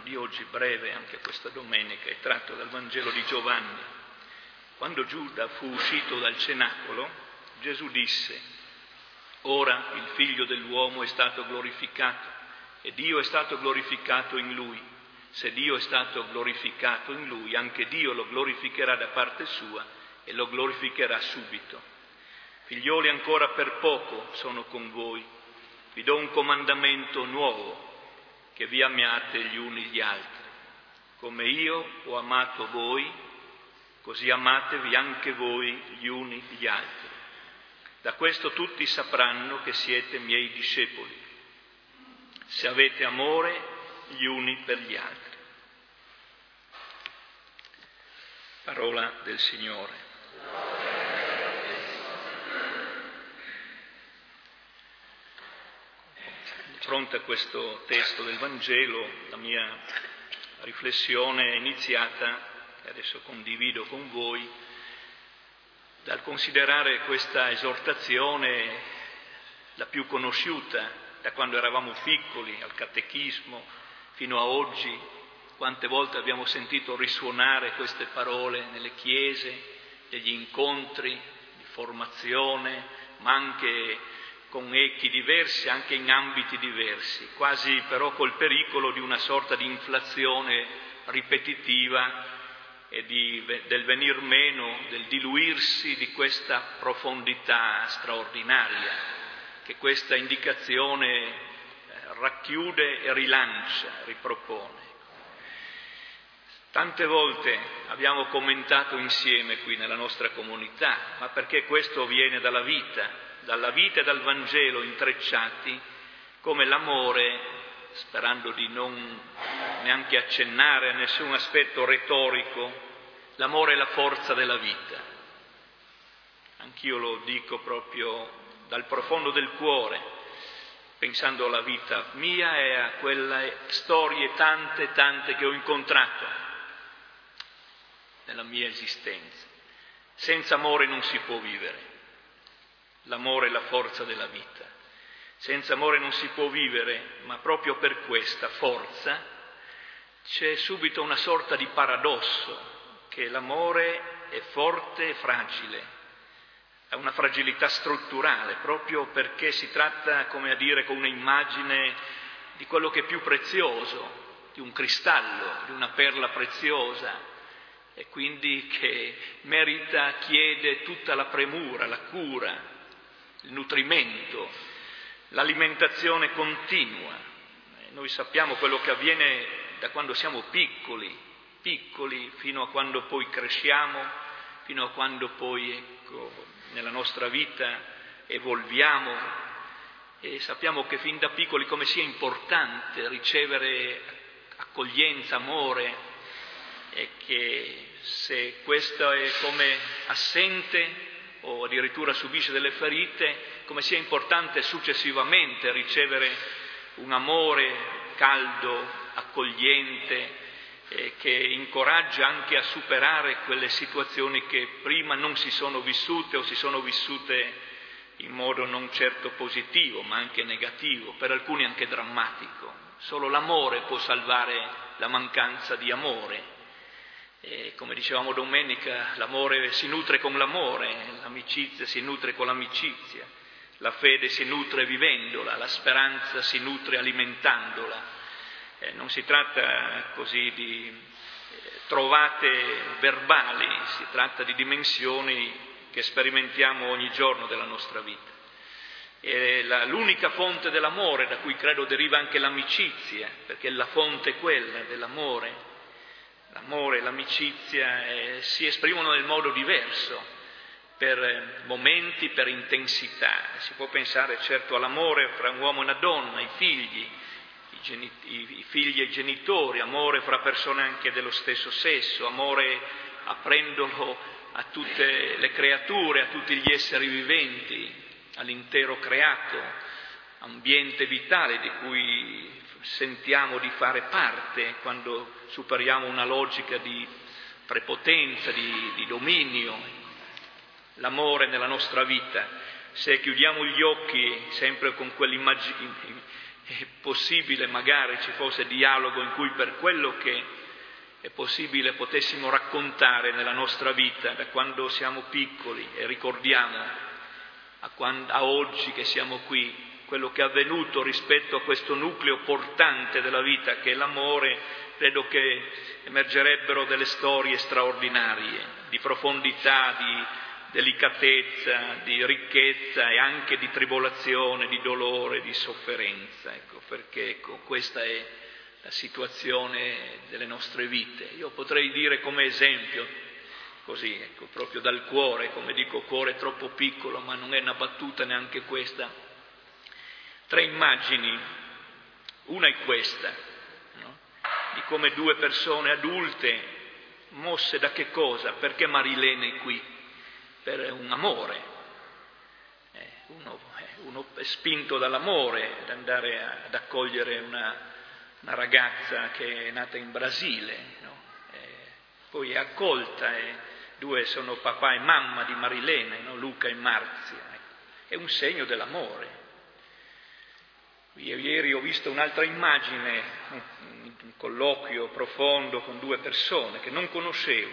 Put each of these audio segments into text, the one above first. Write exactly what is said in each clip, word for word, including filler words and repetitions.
di oggi, breve anche questa domenica, è tratto dal Vangelo di Giovanni. Quando Giuda fu uscito dal cenacolo, Gesù disse: «Ora il Figlio dell'uomo è stato glorificato e Dio è stato glorificato in Lui. Se Dio è stato glorificato in Lui, anche Dio lo glorificherà da parte sua e lo glorificherà subito. Figlioli, ancora per poco sono con voi. Vi do un comandamento nuovo, che vi amiate gli uni gli altri. Come io ho amato voi, così amatevi anche voi gli uni gli altri. Da questo tutti sapranno che siete miei discepoli, se avete amore gli uni per gli altri». Parola del Signore. Di fronte a questo testo del Vangelo, la mia riflessione è iniziata, e adesso condivido con voi, dal considerare questa esortazione la più conosciuta da quando eravamo piccoli, al catechismo, fino a oggi. Quante volte abbiamo sentito risuonare queste parole nelle chiese, negli incontri di formazione, ma anche con echi diversi, anche in ambiti diversi, quasi però col pericolo di una sorta di inflazione ripetitiva e di, del venir meno, del diluirsi di questa profondità straordinaria che questa indicazione racchiude e rilancia, ripropone. Tante volte abbiamo commentato insieme qui nella nostra comunità, ma perché questo viene dalla vita, dalla vita e dal Vangelo intrecciati, come l'amore, sperando di non neanche accennare a nessun aspetto retorico, l'amore è la forza della vita. Anch'io lo dico proprio dal profondo del cuore, pensando alla vita mia e a quelle storie tante, tante che ho incontrato nella mia esistenza. Senza amore non si può vivere. L'amore è la forza della vita. Senza amore non si può vivere, ma proprio per questa forza c'è subito una sorta di paradosso, che l'amore è forte e fragile, ha una fragilità strutturale, proprio perché si tratta, come a dire, con un'immagine di quello che è più prezioso, di un cristallo, di una perla preziosa, e quindi che merita, chiede tutta la premura, la cura, il nutrimento, l'alimentazione continua. E noi sappiamo quello che avviene da quando siamo piccoli, piccoli fino a quando poi cresciamo, fino a quando poi, ecco, nella nostra vita evolviamo, e sappiamo che fin da piccoli come sia importante ricevere accoglienza, amore, e che se questo è come assente o addirittura subisce delle ferite, come sia importante successivamente ricevere un amore caldo, accogliente, eh, che incoraggia anche a superare quelle situazioni che prima non si sono vissute o si sono vissute in modo non certo positivo, ma anche negativo, per alcuni anche drammatico. Solo l'amore può salvare la mancanza di amore. E come dicevamo domenica, l'amore si nutre con l'amore, l'amicizia si nutre con l'amicizia, la fede si nutre vivendola, la speranza si nutre alimentandola. Eh, non si tratta così di eh, trovate verbali, si tratta di dimensioni che sperimentiamo ogni giorno della nostra vita. È la, l'unica fonte dell'amore, da cui credo deriva anche l'amicizia, perché la fonte è quella dell'amore. L'amore e l'amicizia eh, si esprimono nel modo diverso, per eh, momenti, per intensità. Si può pensare certo all'amore fra un uomo e una donna, i figli, i, geni- i, i figli e i genitori, amore fra persone anche dello stesso sesso, amore aprendolo a tutte le creature, a tutti gli esseri viventi, all'intero creato, ambiente vitale di cui sentiamo di fare parte quando superiamo una logica di prepotenza, di, di dominio. L'amore nella nostra vita, se chiudiamo gli occhi sempre con quell'immagine, è possibile magari ci fosse dialogo in cui per quello che è possibile potessimo raccontare nella nostra vita, da quando siamo piccoli e ricordiamo a, quando, a oggi che siamo qui, quello che è avvenuto rispetto a questo nucleo portante della vita che è l'amore, credo che emergerebbero delle storie straordinarie, di profondità, di delicatezza, di ricchezza e anche di tribolazione, di dolore, di sofferenza, ecco, perché ecco, questa è la situazione delle nostre vite. Io potrei dire come esempio, così, ecco, proprio dal cuore, come dico, cuore troppo piccolo, ma non è una battuta neanche questa, tre immagini. Una è questa, no? Di come due persone adulte, mosse da che cosa? Perché Marilene è qui? Per un amore. Eh, uno, eh, uno è spinto dall'amore ad andare a, ad accogliere una una ragazza che è nata in Brasile, no? E poi è accolta, e due sono papà e mamma di Marilene, no? Luca e Marzia, ecco. È un segno dell'amore. Io ieri ho visto un'altra immagine, un, un colloquio profondo con due persone che non conoscevo,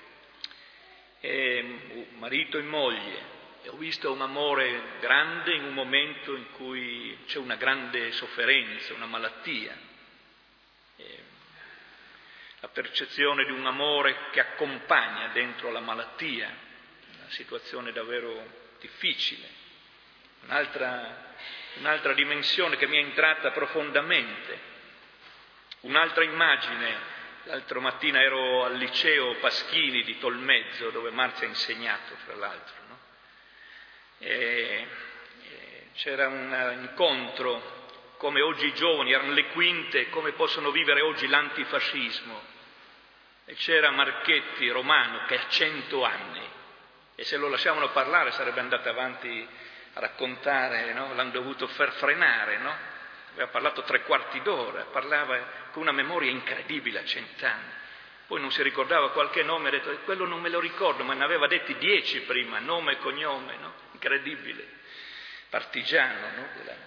e, marito e moglie, e ho visto un amore grande in un momento in cui c'è una grande sofferenza, una malattia. La percezione di un amore che accompagna dentro la malattia, una situazione davvero difficile. Un'altra, un'altra dimensione che mi è entrata profondamente. Un'altra immagine, l'altra mattina ero al liceo Paschini di Tolmezzo, dove Marzia ha insegnato, fra l'altro, no? E, e c'era un incontro, come oggi i giovani, erano le quinte, come possono vivere oggi l'antifascismo. E c'era Marchetti, romano, che ha cento anni, e se lo lasciavano parlare sarebbe andato avanti a raccontare, no? L'hanno dovuto far frenare, no? Aveva parlato tre quarti d'ora, parlava con una memoria incredibile a cent'anni. Poi non si ricordava qualche nome, ha detto, quello non me lo ricordo, ma ne aveva detti dieci prima, nome e cognome, no? Incredibile, partigiano, no?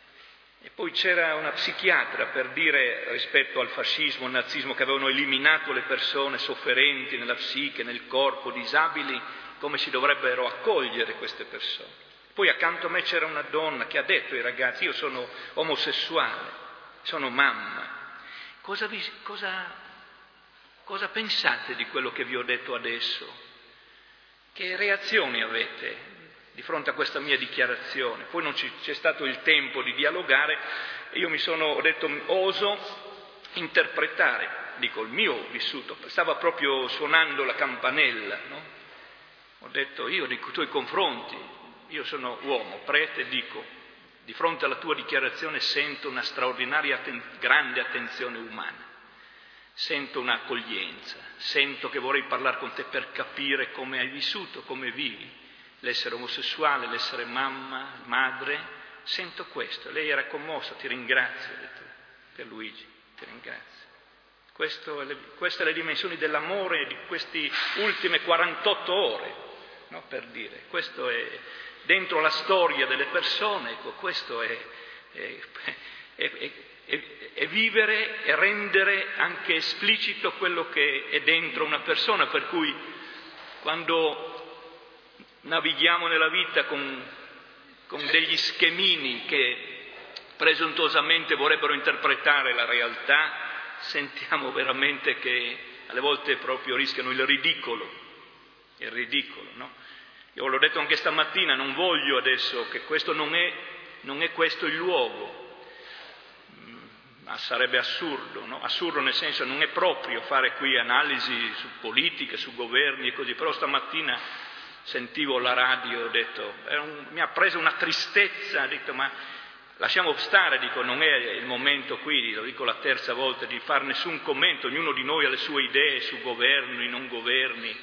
E poi c'era una psichiatra per dire, rispetto al fascismo, al nazismo, che avevano eliminato le persone sofferenti nella psiche, nel corpo, disabili, come si dovrebbero accogliere queste persone. Poi accanto a me c'era una donna che ha detto ai ragazzi, io sono omosessuale, sono mamma. Cosa, vi, cosa, cosa pensate di quello che vi ho detto adesso? Che reazioni avete di fronte a questa mia dichiarazione? Poi non ci, c'è stato il tempo di dialogare, e io mi sono, ho detto, oso interpretare, dico, il mio vissuto. Stava proprio suonando la campanella, no? Ho detto, io nei tuoi confronti, io sono uomo, prete, dico, di fronte alla tua dichiarazione sento una straordinaria, atten- grande attenzione umana, sento un'accoglienza, sento che vorrei parlare con te per capire come hai vissuto, come vivi. L'essere omosessuale, l'essere mamma, madre, sento questo. Lei era commossa, ti ringrazio, ha detto Pierluigi, ti ringrazio. Questo è le, queste le dimensioni dell'amore di queste ultime quarantotto ore, no? Per dire, questo è dentro la storia delle persone, ecco, questo è, è, è, è, è, è vivere e rendere anche esplicito quello che è dentro una persona, per cui quando navighiamo nella vita con, con degli schemini che presuntuosamente vorrebbero interpretare la realtà, sentiamo veramente che alle volte proprio rischiano il ridicolo, il ridicolo, no? Io l'ho detto anche stamattina, non voglio adesso che questo non è, non è questo il luogo, ma sarebbe assurdo, no? Assurdo nel senso non è proprio fare qui analisi su politica, su governi e così, però stamattina sentivo la radio, ho detto, un, mi ha preso una tristezza, ho detto, ma lasciamo stare, dico, non è il momento qui, lo dico la terza volta, di fare nessun commento, ognuno di noi ha le sue idee su governi, non governi,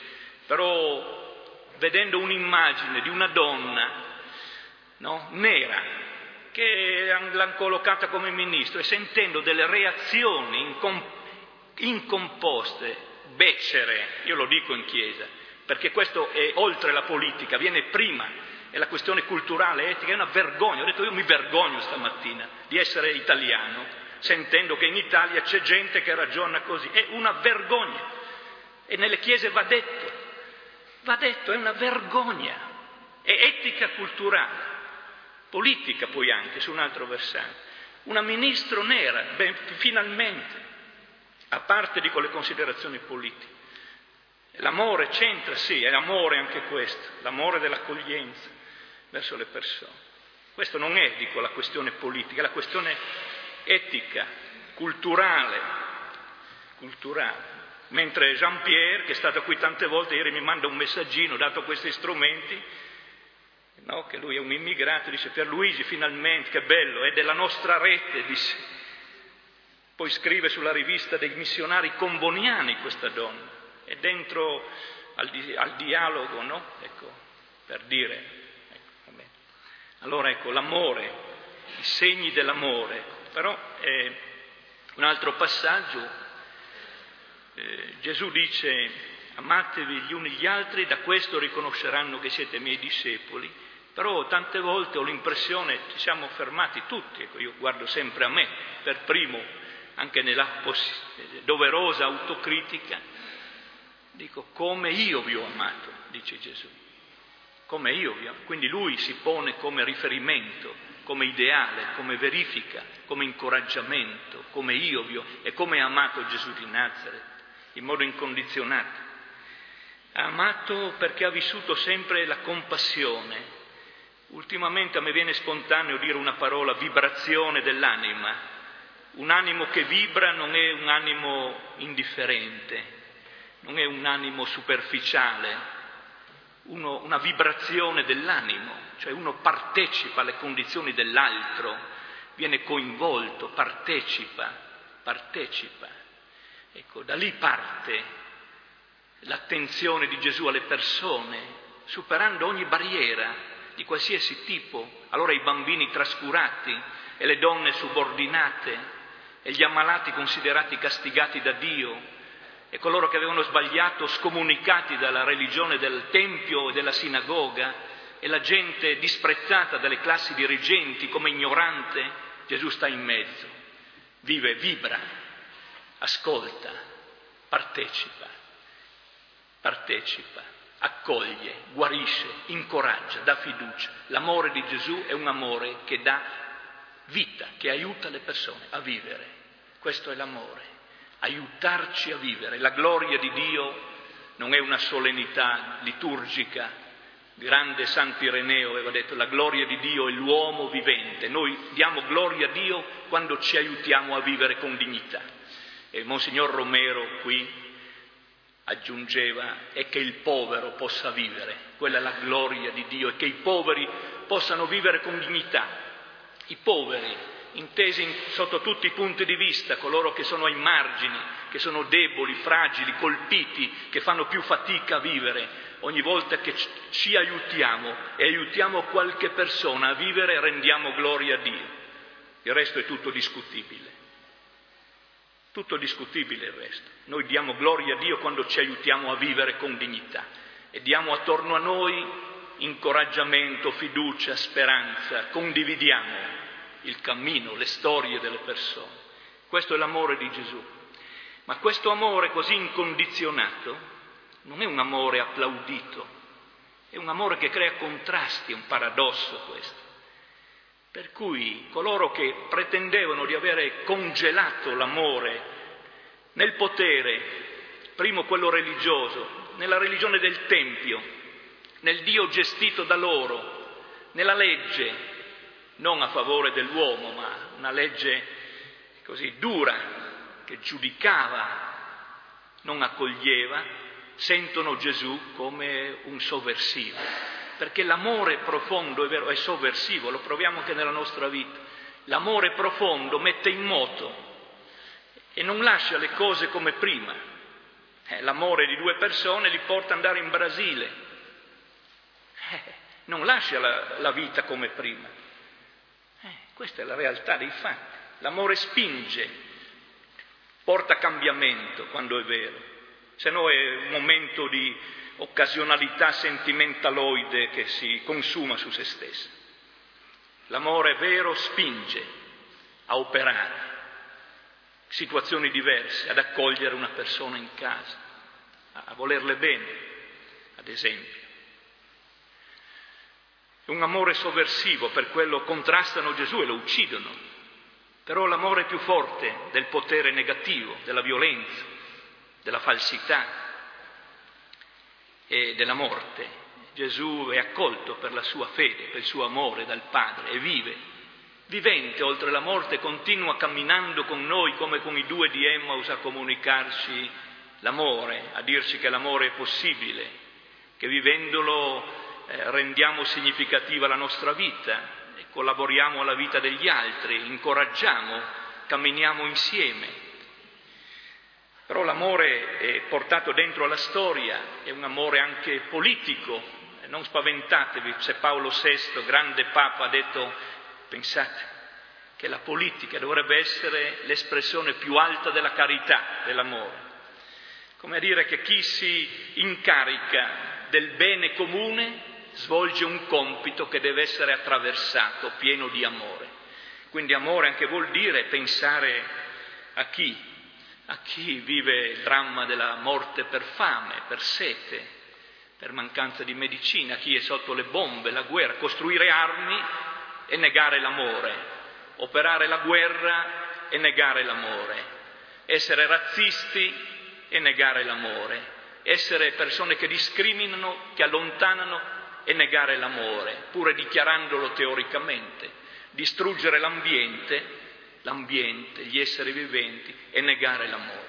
però vedendo un'immagine di una donna, no, nera, che l'hanno collocata come ministro, e sentendo delle reazioni incom- incomposte, becere, io lo dico in chiesa, perché questo è oltre la politica, viene prima, è la questione culturale, etica, è una vergogna. Ho detto, io mi vergogno stamattina di essere italiano, sentendo che in Italia c'è gente che ragiona così. È una vergogna. E nelle chiese va detto, va detto, è una vergogna. È etica culturale, politica poi anche, su un altro versante. Una ministro nera, beh, finalmente, a parte dico le considerazioni politiche. L'amore c'entra, sì, è l'amore anche questo, l'amore dell'accoglienza verso le persone. Questo non è, dico, la questione politica, è la questione etica, culturale, culturale. Mentre Jean-Pierre, che è stato qui tante volte, ieri mi manda un messaggino, dato questi strumenti, no, che lui è un immigrato, dice Pierluigi, finalmente, che bello, è della nostra rete, dice. Poi scrive sulla rivista dei missionari comboniani questa donna, è dentro al, di, al dialogo, no? Ecco, per dire. Ecco, vabbè. Allora ecco, l'amore, i segni dell'amore. Però eh, un altro passaggio, eh, Gesù dice, amatevi gli uni gli altri, da questo riconosceranno che siete miei discepoli. Però tante volte ho l'impressione, ci siamo fermati tutti, ecco, io guardo sempre a me, per primo, anche nella poss- doverosa autocritica, dico come io vi ho amato, dice Gesù, come io vi ho amato. Quindi lui si pone come riferimento, come ideale, come verifica, come incoraggiamento, come io vi ho, e come ha amato Gesù di Nazareth, in modo incondizionato. Ha amato perché ha vissuto sempre la compassione. Ultimamente a me viene spontaneo dire una parola, vibrazione dell'anima. Un animo che vibra non è un animo indifferente, non è un animo superficiale, uno, una vibrazione dell'animo, cioè uno partecipa alle condizioni dell'altro, viene coinvolto, partecipa, partecipa. Ecco, da lì parte l'attenzione di Gesù alle persone, superando ogni barriera di qualsiasi tipo. Allora i bambini trascurati e le donne subordinate e gli ammalati considerati castigati da Dio e coloro che avevano sbagliato scomunicati dalla religione del tempio e della sinagoga e la gente disprezzata dalle classi dirigenti come ignorante, Gesù sta in mezzo, vive, vibra, ascolta, partecipa, partecipa, accoglie, guarisce, incoraggia, dà fiducia. L'amore di Gesù è un amore che dà vita, che aiuta le persone a vivere. Questo è l'amore, aiutarci a vivere. La gloria di Dio non è una solennità liturgica. Grande Santo Ireneo aveva detto, la gloria di Dio è l'uomo vivente. Noi diamo gloria a Dio quando ci aiutiamo a vivere con dignità. E Monsignor Romero qui aggiungeva, è che il povero possa vivere. Quella è la gloria di Dio, e che i poveri possano vivere con dignità. I poveri, intesi in, sotto tutti i punti di vista, coloro che sono ai margini, che sono deboli, fragili, colpiti, che fanno più fatica a vivere, ogni volta che ci aiutiamo e aiutiamo qualche persona a vivere, rendiamo gloria a Dio. Il resto è tutto discutibile. Tutto discutibile il resto. Noi diamo gloria a Dio quando ci aiutiamo a vivere con dignità e diamo attorno a noi incoraggiamento, fiducia, speranza, condividiamo il cammino, le storie delle persone. Questo è l'amore di Gesù. Ma questo amore così incondizionato non è un amore applaudito, è un amore che crea contrasti, è un paradosso questo. Per cui coloro che pretendevano di avere congelato l'amore nel potere, primo quello religioso, nella religione del Tempio, nel Dio gestito da loro, nella legge, non a favore dell'uomo, ma una legge così dura, che giudicava, non accoglieva, sentono Gesù come un sovversivo. Perché l'amore profondo, è vero, è sovversivo, lo proviamo anche nella nostra vita. L'amore profondo mette in moto e non lascia le cose come prima. Eh, l'amore di due persone li porta ad andare in Brasile. Eh, non lascia la, la vita come prima. Eh, questa è la realtà dei fatti. L'amore spinge, porta cambiamento quando è vero. se no è un momento di occasionalità sentimentaloide che si consuma su se stessa. L'amore vero spinge a operare situazioni diverse, ad accogliere una persona in casa, a volerle bene, ad esempio. È un amore sovversivo, per quello contrastano Gesù e lo uccidono, però l'amore è più forte del potere negativo, della violenza, della falsità e della morte. Gesù è accolto per la sua fede, per il suo amore dal Padre e vive. Vivente oltre la morte, continua camminando con noi come con i due di Emmaus a comunicarci l'amore, a dirci che l'amore è possibile, che vivendolo eh, rendiamo significativa la nostra vita, e collaboriamo alla vita degli altri, incoraggiamo, camminiamo insieme. Però l'amore è portato dentro alla storia, è un amore anche politico, non spaventatevi se Paolo sesto, grande Papa, ha detto: pensate che la politica dovrebbe essere l'espressione più alta della carità, dell'amore. Come a dire che chi si incarica del bene comune svolge un compito che deve essere attraversato, pieno di amore. Quindi amore anche vuol dire pensare a chi? A chi vive il dramma della morte per fame, per sete, per mancanza di medicina, a chi è sotto le bombe, la guerra, costruire armi e negare l'amore, operare la guerra e negare l'amore, essere razzisti e negare l'amore, essere persone che discriminano, che allontanano e negare l'amore, pure dichiarandolo teoricamente, distruggere l'ambiente, l'ambiente, gli esseri viventi e negare l'amore.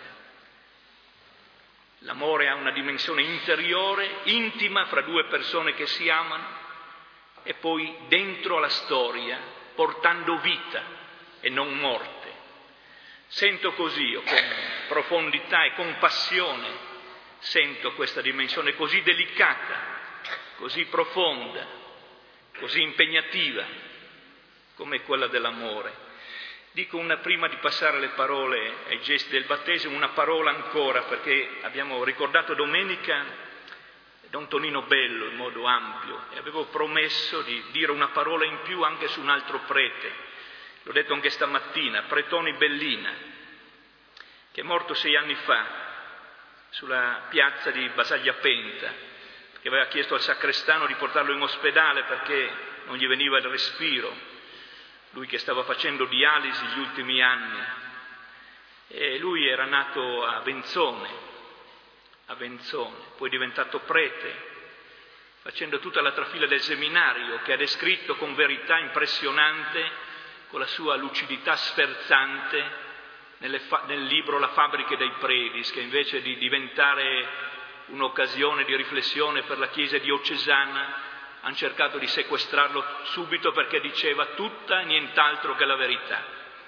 L'amore ha una dimensione interiore, intima, fra due persone che si amano, e poi dentro alla storia, portando vita e non morte. Sento così, io, con profondità e con passione, sento questa dimensione così delicata, così profonda, così impegnativa, come quella dell'amore. Dico una, prima di passare le parole ai gesti del battesimo, una parola ancora, perché abbiamo ricordato domenica Don Tonino Bello in modo ampio, e avevo promesso di dire una parola in più anche su un altro prete, l'ho detto anche stamattina, Pretoni Bellina, che è morto sei anni fa sulla piazza di Basagliapenta, che aveva chiesto al sacrestano di portarlo in ospedale perché non gli veniva il respiro, lui che stava facendo dialisi gli ultimi anni. E lui era nato a Venzone, a Venzone, poi è diventato prete, facendo tutta la trafila del seminario, che ha descritto con verità impressionante, con la sua lucidità sferzante, nelle fa- nel libro La fabbrica dei predis, che invece di diventare un'occasione di riflessione per la Chiesa diocesana, hanno cercato di sequestrarlo subito perché diceva tutta e nient'altro che la verità.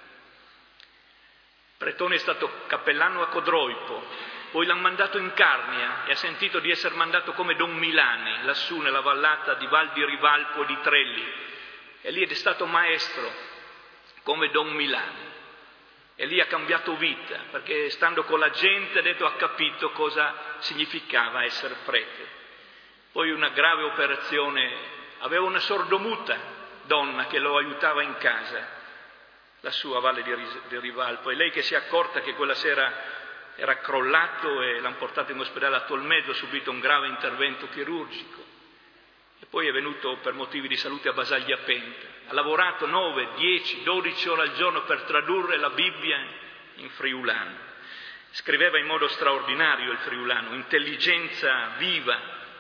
Pretone è stato cappellano a Codroipo, poi l'hanno mandato in Carnia e ha sentito di essere mandato come Don Milani, lassù nella vallata di Val di Rivalpo e di Trelli, e lì è stato maestro come Don Milani. E lì ha cambiato vita, perché stando con la gente ha detto, ha capito cosa significava essere prete. Poi una grave operazione, aveva una sordomuta donna che lo aiutava in casa, lassù a Valle di Rivalpo, e lei che si è accorta che quella sera era crollato e l'hanno portato in ospedale a Tolmezzo, ha subito un grave intervento chirurgico e poi è venuto per motivi di salute a Basagliapenta. Ha lavorato nove, dieci, dodici ore al giorno per tradurre la Bibbia in friulano. Scriveva in modo straordinario il friulano, intelligenza viva,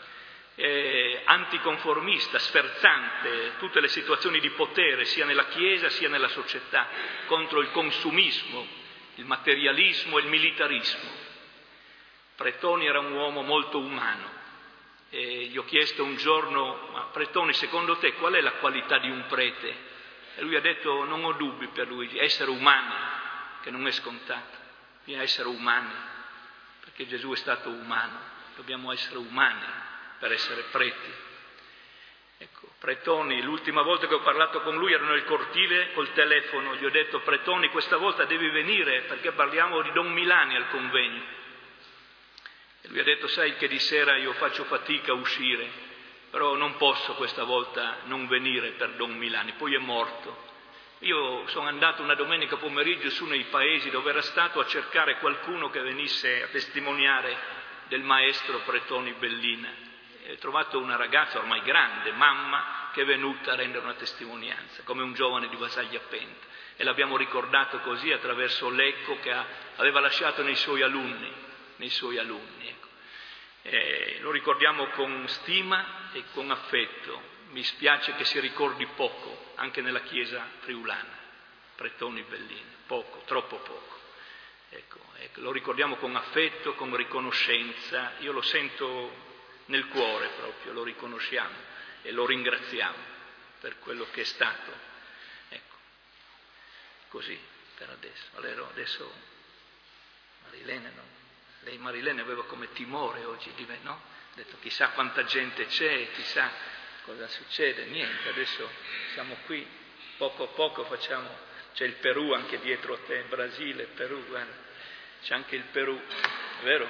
eh, anticonformista, sferzante, tutte le situazioni di potere sia nella Chiesa sia nella società, contro il consumismo, il materialismo e il militarismo. Pretoni era un uomo molto umano e gli ho chiesto un giorno, ma Pretoni, secondo te qual è la qualità di un prete? E lui ha detto, non ho dubbi per lui, essere umani, che non è scontato, bisogna essere umani, perché Gesù è stato umano, dobbiamo essere umani per essere preti. Ecco, Pretoni, l'ultima volta che ho parlato con lui ero nel cortile col telefono, gli ho detto, Pretoni, questa volta devi venire perché parliamo di Don Milani al convegno. E lui ha detto, sai che di sera io faccio fatica a uscire, però non posso questa volta non venire per Don Milani, poi è morto. Io sono andato una domenica pomeriggio su nei paesi dove era stato a cercare qualcuno che venisse a testimoniare del maestro Pretoni Bellina. E ho trovato una ragazza ormai grande, mamma, che è venuta a rendere una testimonianza, come un giovane di Vasaglia Penta. E l'abbiamo ricordato così attraverso l'eco che ha, aveva lasciato nei suoi alunni, nei suoi alunni. Ecco. E lo ricordiamo con stima e con affetto. Mi spiace che si ricordi poco, anche nella chiesa friulana, Pretoni Bellina, poco, troppo poco. Ecco, ecco, lo ricordiamo con affetto, con riconoscenza, io lo sento nel cuore proprio, lo riconosciamo e lo ringraziamo per quello che è stato. Ecco, così per adesso. Allora, adesso Marilene, no? Lei Marilene aveva come timore oggi di me, no? Ha detto chissà quanta gente c'è, chissà cosa succede, niente, adesso siamo qui, poco a poco facciamo, c'è il Perù anche dietro a te, Brasile, Perù, guarda, c'è anche il Perù, è vero?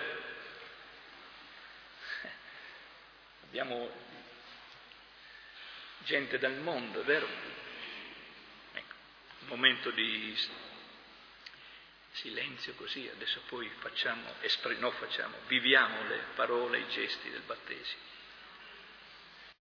Abbiamo gente dal mondo, è vero? Ecco, un momento di silenzio così, adesso poi facciamo, espr- no facciamo, viviamo le parole, i gesti del battesimo.